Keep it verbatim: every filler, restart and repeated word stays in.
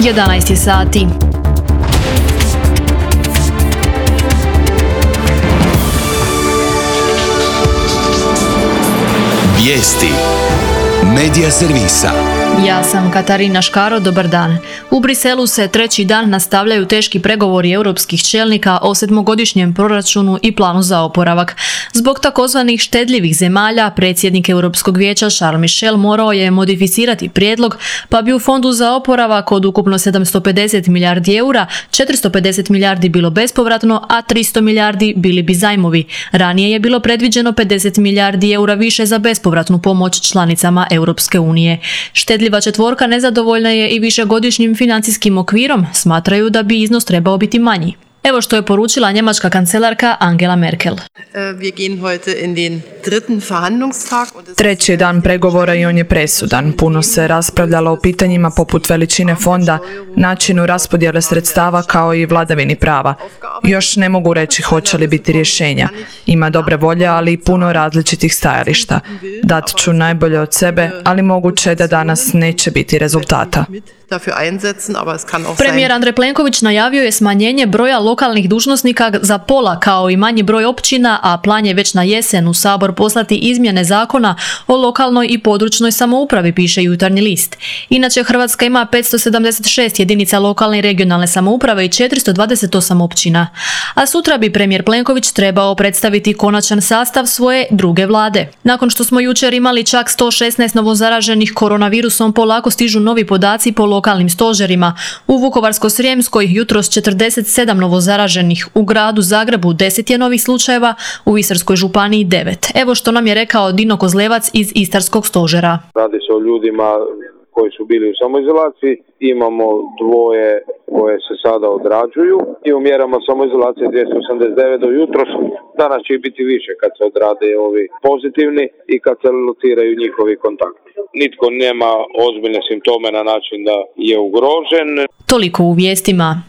jedanaest je sati. Vijesti Medija servisa. Ja sam Katarina Škaro, dobar dan. U Briselu se treći dan nastavljaju teški pregovori europskih čelnika o sedmogodišnjem proračunu i planu za oporavak. Zbog takozvanih štedljivih zemalja, predsjednik Europskog vijeća Charles Michel morao je modificirati prijedlog, pa bi u fondu za oporavak od ukupno sedamsto pedeset milijardi eura, četiristo pedeset milijardi bilo bespovratno, a tristo milijardi bili bi zajmovi. Ranije je bilo predviđeno pedeset milijardi eura više za bespovratnu pomoć članicama Europske unije. Štedljiva četvorka nezadovoljna je i višegodišnjim financijskim okvirom, smatraju da bi iznos trebao biti manji. Evo što je poručila njemačka kancelarka Angela Merkel. Treći je dan pregovora i on je presudan. Puno se raspravljalo o pitanjima poput veličine fonda, načinu raspodjele sredstava kao i vladavini prava. Još ne mogu reći hoće li biti rješenja. Ima dobre volje, ali i puno različitih stajališta. Dat ću najbolje od sebe, ali moguće je da danas neće biti rezultata. Premijer Andrej Plenković najavio je smanjenje broja lokalnih dužnosnika za pola kao i manji broj općina, a plan je već na jesen u Sabor poslati izmjene zakona o lokalnoj i područnoj samoupravi, piše Jutarnji list. Inače, Hrvatska ima petsto sedamdeset šest jedinica lokalne i regionalne samouprave i četiristo dvadeset osam općina. A sutra bi premijer Plenković trebao predstaviti konačan sastav svoje druge vlade. Nakon što smo jučer imali čak sto šesnaest novozaraženih koronavirusom, polako stižu novi podaci po lokalnim stožerima. U Vukovarsko-srijemskoj jutros četrdeset sedam novozaraženih, u gradu Zagrebu deset je novih slučajeva, u Istarskoj županiji devet. Evo što nam je rekao Dino Kozlevac iz Istarskog stožera. Radi se o ljudima koji su bili u samoizolaciji, imamo dvoje koje se sada odrađuju i u mjerama samoizolacije dvjesto osamdeset devet do jutros. Danas će biti više kad se odrade ovi pozitivni i kad se lociraju njihovi kontakti. Nitko nema ozbiljne simptome na način da je ugrožen. Toliko u vijestima.